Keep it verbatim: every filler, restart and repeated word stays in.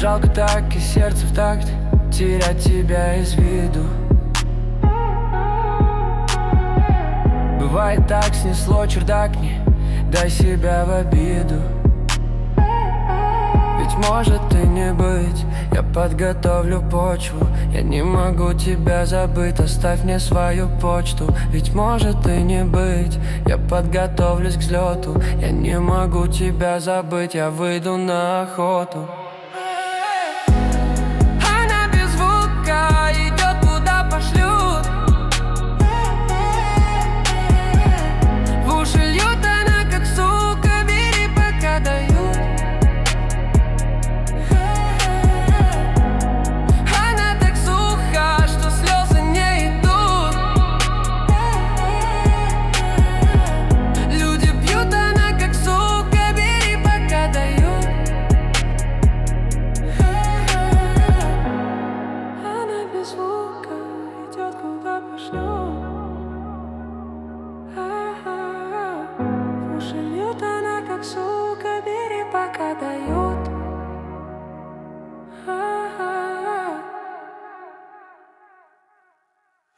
жалко так и сердце в такт терять тебя из виду. Бывает так, снесло чердак, не дай себя в обиду. Ведь может и не быть, я подготовлю почву. Я не могу тебя забыть, оставь мне свою почту. Ведь может и не быть, я подготовлюсь к взлету. Я не могу тебя забыть, я выйду на охоту.